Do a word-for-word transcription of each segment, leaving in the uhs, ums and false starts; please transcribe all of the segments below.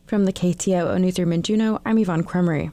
From the K T O O Newsroom in Juneau, I'm Yvonne Cremery.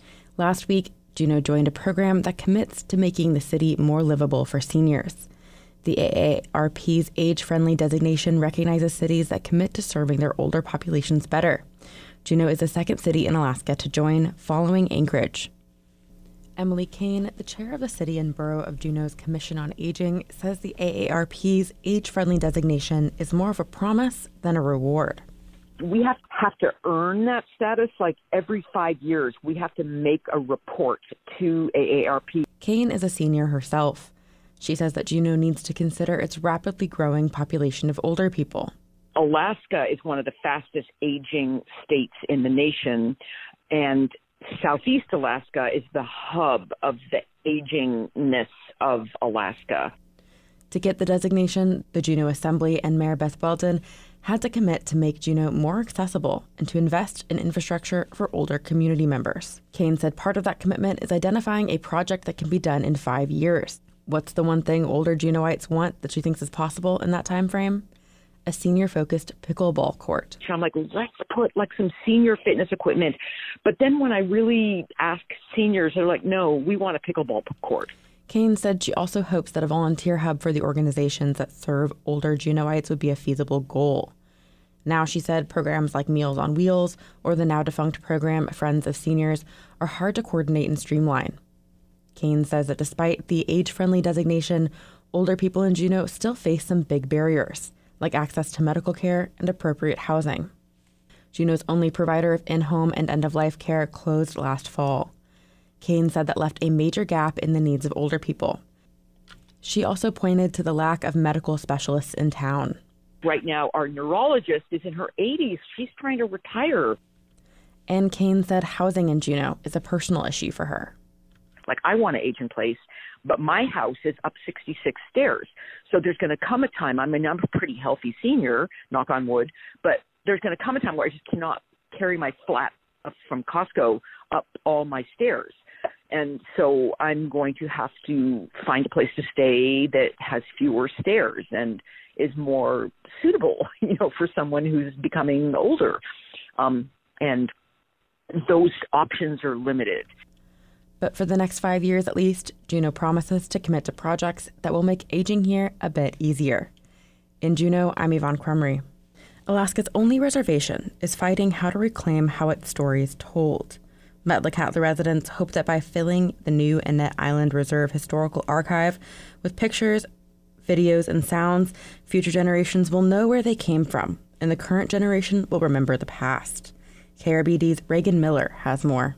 Last week, Juneau joined a program that commits to making the city more livable for seniors. The A A R P's age-friendly designation recognizes cities that commit to serving their older populations better. Juneau is the second city in Alaska to join, following Anchorage. Emily Kane, the chair of the City and Borough of Juneau's Commission on Aging, says the A A R P's age-friendly designation is more of a promise than a reward. We have, have to earn that status. Like every five years, we have to make a report to A A R P. Kane is a senior herself. She says that Juneau needs to consider its rapidly growing population of older people. Alaska is one of the fastest aging states in the nation, and Southeast Alaska is the hub of the agingness of Alaska. To get the designation, the Juneau Assembly and Mayor Beth Weldon had to commit to make Juneau more accessible and to invest in infrastructure for older community members. Kane said part of that commitment is identifying a project that can be done in five years. What's the one thing older Juneauites want that she thinks is possible in that time frame? A senior-focused pickleball court. I'm like, let's put like some senior fitness equipment. But then when I really ask seniors, they're like, no, we want a pickleball court. Kane said she also hopes that a volunteer hub for the organizations that serve older Juneauites would be a feasible goal. Now, she said, programs like Meals on Wheels or the now-defunct program Friends of Seniors are hard to coordinate and streamline. Kane says that despite the age-friendly designation, older people in Juneau still face some big barriers, like access to medical care and appropriate housing. Juneau's only provider of in-home and end-of-life care closed last fall. Kane said that left a major gap in the needs of older people. She also pointed to the lack of medical specialists in town. Right now, our neurologist is in her eighties. She's trying to retire. And Kane said housing in Juneau is a personal issue for her. Like, I want to age in place, but my house is up sixty-six stairs. So there's going to come a time, I mean, I'm a pretty healthy senior, knock on wood, but there's going to come a time where I just cannot carry my flat up from Costco up all my stairs. And so I'm going to have to find a place to stay that has fewer stairs and is more suitable, you know, for someone who's becoming older. Um, and those options are limited. But for the next five years at least, Juneau promises to commit to projects that will make aging here a bit easier. In Juneau, I'm Yvonne Cremery. Alaska's only reservation is fighting how to reclaim how its story is told. Metlakatla residents hope that by filling the new Annette Island Reserve Historical Archive with pictures, videos, and sounds, future generations will know where they came from, and the current generation will remember the past. K R B D's Reagan Miller has more.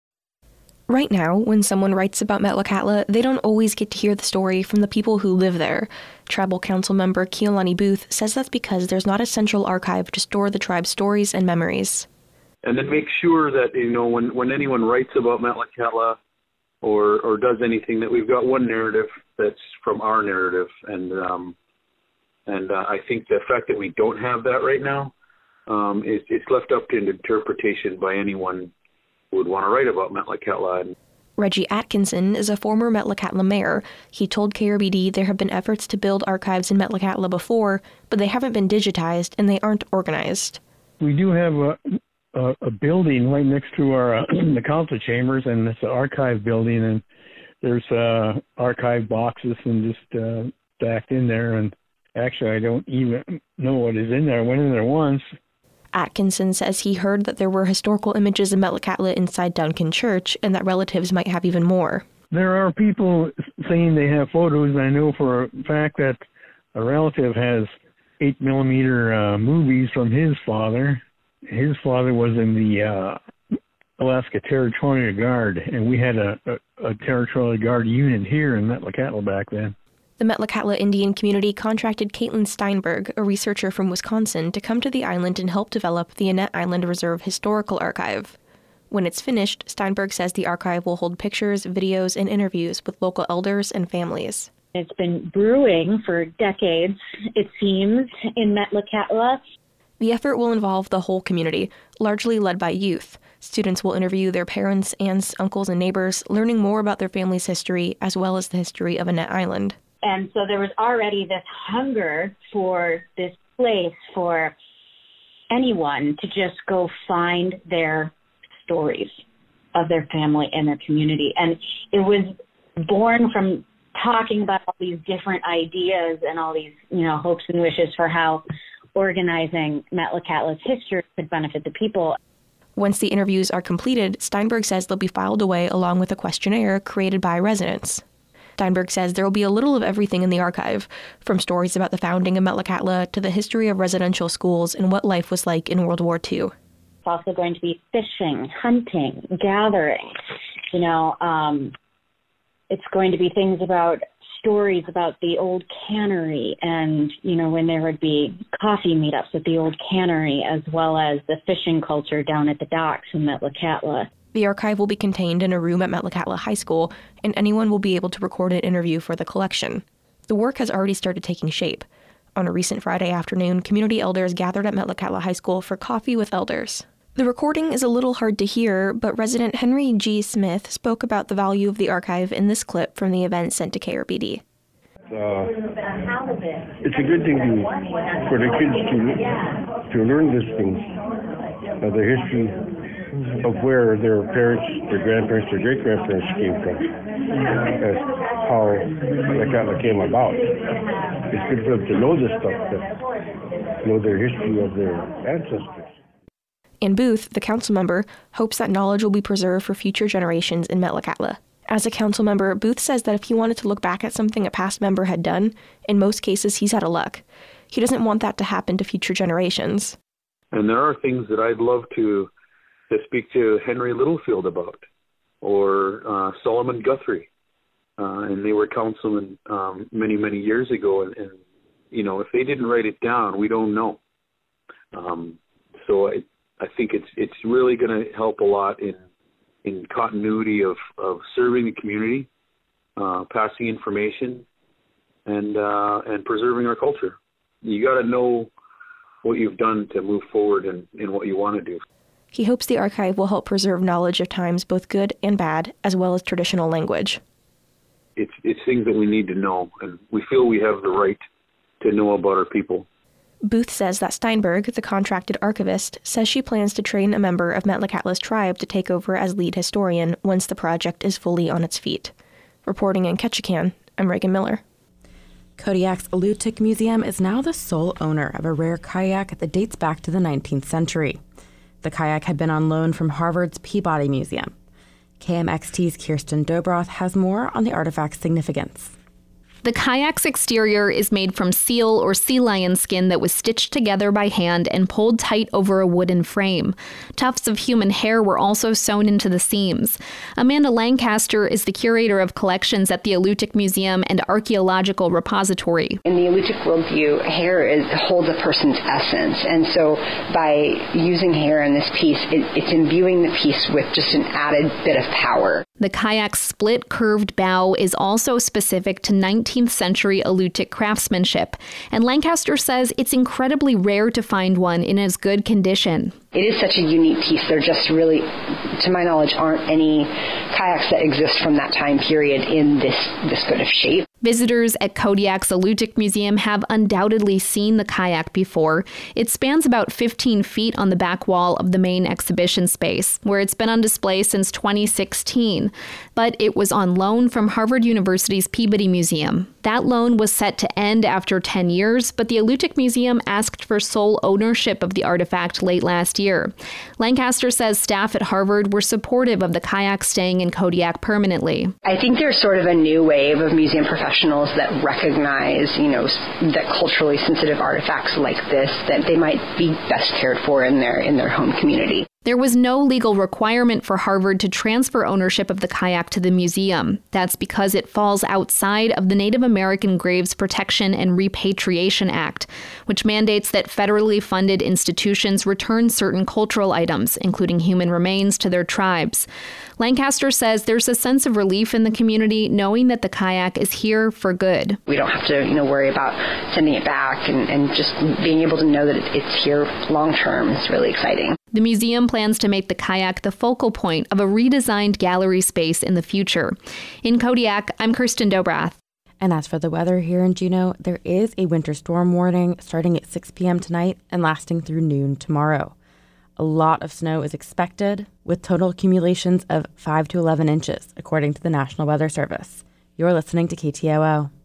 Right now, when someone writes about Metlakatla, they don't always get to hear the story from the people who live there. Tribal Council member Kealani Booth says that's because there's not a central archive to store the tribe's stories and memories. And then make sure that, you know, when, when anyone writes about Metlakatla or or does anything, that we've got one narrative that's from our narrative. And um, and uh, I think the fact that we don't have that right now, um, is it's left up to interpretation by anyone who would want to write about Metlakatla. Reggie Atkinson is a former Metlakatla mayor. He told K R B D there have been efforts to build archives in Metlakatla before, but they haven't been digitized and they aren't organized. We do have a, a, a building right next to our uh, the council chambers, and it's an archive building, and there's uh, archive boxes and just uh, stacked in there. And actually, I don't even know what is in there. I went in there once. Atkinson says he heard that there were historical images of Metlakatla inside Duncan Church and that relatives might have even more. There are people saying they have photos, and I know for a fact that a relative has eight millimeter uh, movies from his father. His father was in the uh, Alaska Territorial Guard, and we had a, a, a Territorial Guard unit here in Metlakatla back then. The Metlakatla Indian community contracted Caitlin Steinberg, a researcher from Wisconsin, to come to the island and help develop the Annette Island Reserve Historical Archive. When it's finished, Steinberg says the archive will hold pictures, videos, and interviews with local elders and families. It's been brewing for decades, it seems, in Metlakatla. The effort will involve the whole community, largely led by youth. Students will interview their parents, aunts, uncles, and neighbors, learning more about their family's history as well as the history of Annette Island. And so there was already this hunger for this place, for anyone to just go find their stories of their family and their community. And it was born from talking about all these different ideas and all these, you know, hopes and wishes for how organizing Metlakatla's history could benefit the people. Once the interviews are completed, Steinberg says they'll be filed away along with a questionnaire created by residents. Steinberg says there will be a little of everything in the archive, from stories about the founding of Metlakatla to the history of residential schools and what life was like in World War Two. It's also going to be fishing, hunting, gathering. You know, um, it's going to be things about stories about the old cannery and, you know, when there would be coffee meetups at the old cannery, as well as the fishing culture down at the docks in Metlakatla. The archive will be contained in a room at Metlakatla High School, and anyone will be able to record an interview for the collection. The work has already started taking shape. On a recent Friday afternoon, community elders gathered at Metlakatla High School for coffee with elders. The recording is a little hard to hear, but resident Henry G. Smith spoke about the value of the archive in this clip from the event sent to K R B D. Uh, it's a good thing to, for the kids to to learn these things, uh, the history of where their parents, their grandparents, their great-grandparents came from, as how Metlakatla came about. It's good for them to know this stuff, to know their history of their ancestors. Ann Booth, the council member, hopes that knowledge will be preserved for future generations in Metlakatla. As a council member, Booth says that if he wanted to look back at something a past member had done, in most cases he's out of luck. He doesn't want that to happen to future generations. And there are things that I'd love to to speak to Henry Littlefield about, or uh, Solomon Guthrie. Uh, and they were councilmen um, many, many years ago. And, and, you know, if they didn't write it down, we don't know. Um, so I, I think it's it's really going to help a lot in in continuity of, of serving the community, uh, passing information, and uh, and preserving our culture. You got to know what you've done to move forward in, in what you want to do. He hopes the archive will help preserve knowledge of times both good and bad, as well as traditional language. It's it's things that we need to know, and we feel we have the right to know about our people. Booth says that Steinberg, the contracted archivist, says she plans to train a member of Metlakatla's tribe to take over as lead historian once the project is fully on its feet. Reporting in Ketchikan, I'm Reagan Miller. Kodiak's Alutiiq Museum is now the sole owner of a rare kayak that dates back to the nineteenth century. The kayak had been on loan from Harvard's Peabody Museum. K M X T's Kirsten Dobroth has more on the artifact's significance. The kayak's exterior is made from seal or sea lion skin that was stitched together by hand and pulled tight over a wooden frame. Tufts of human hair were also sewn into the seams. Amanda Lancaster is the curator of collections at the Alutiiq Museum and Archaeological Repository. In the Alutiiq worldview, hair is, holds a person's essence, and so by using hair in this piece, it, it's imbuing the piece with just an added bit of power. The kayak's split curved bow is also specific to nineteenth century Alutiiq craftsmanship, and Lancaster says it's incredibly rare to find one in as good condition. It is such a unique piece. There just really, to my knowledge, aren't any kayaks that exist from that time period in this, this good of shape. Visitors at Kodiak's Alutiiq Museum have undoubtedly seen the kayak before. It spans about fifteen feet on the back wall of the main exhibition space, where it's been on display since twenty sixteen. But it was on loan from Harvard University's Peabody Museum. That loan was set to end after ten years, but the Alutiiq Museum asked for sole ownership of the artifact late last year. Lancaster says staff at Harvard were supportive of the kayak staying in Kodiak permanently. I think there's sort of a new wave of museum professionals that recognize, you know, that culturally sensitive artifacts like this, that they might be best cared for in their in their home community. There was no legal requirement for Harvard to transfer ownership of the kayak to the museum. That's because it falls outside of the Native American Graves Protection and Repatriation Act, which mandates that federally funded institutions return certain cultural items, including human remains, to their tribes. Lancaster says there's a sense of relief in the community knowing that the kayak is here for good. We don't have to, you know, worry about sending it back, and, and just being able to know that it's here long term is really exciting. The museum plans to make the kayak the focal point of a redesigned gallery space in the future. In Kodiak, I'm Kirsten Dobroth. And as for the weather here in Juneau, there is a winter storm warning starting at six p.m. tonight and lasting through noon tomorrow. A lot of snow is expected, with total accumulations of five to eleven inches, according to the National Weather Service. You're listening to K T O O.